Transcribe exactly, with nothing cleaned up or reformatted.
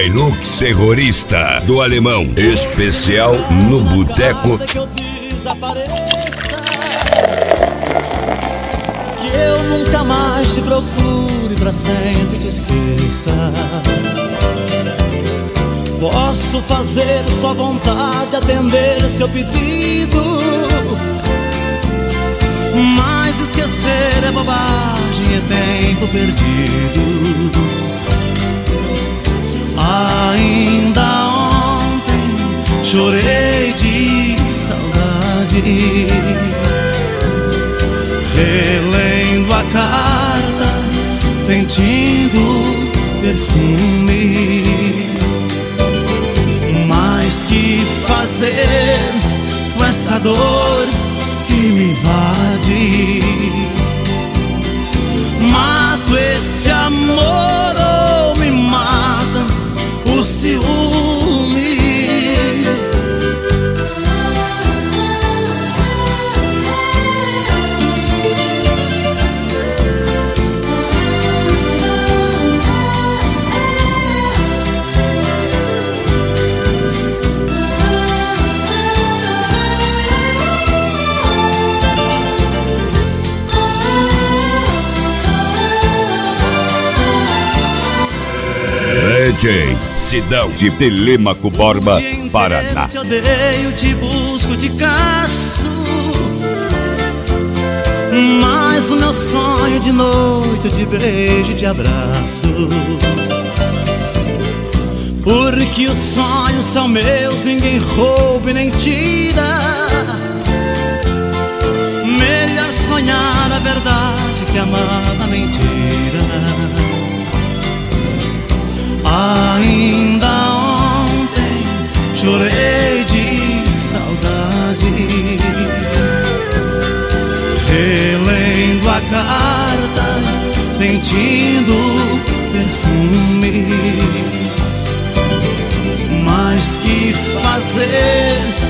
Hilux terrorista do Alemão, especial no Boteco. Que eu nunca mais te procure, pra sempre te esqueça. Posso fazer sua vontade, atender seu pedido, mas esquecer é bobagem, é tempo perdido. Ainda ontem chorei de saudade, relendo a carta, sentindo perfume. Mas que fazer com essa dor que me invade? Mato esse amor ou me mata o ciúme? D J Sidão de Telêmaco Borba, Paraná. Te odeio, te busco, te caço, mas o meu sonho de noite eu te beijo e te abraço. Porque os sonhos são meus, ninguém rouba e nem tira. Melhor sonhar a verdade que amar a mentira. Ainda ontem chorei de saudade, relendo a carta, sentindo perfume. Mas que fazer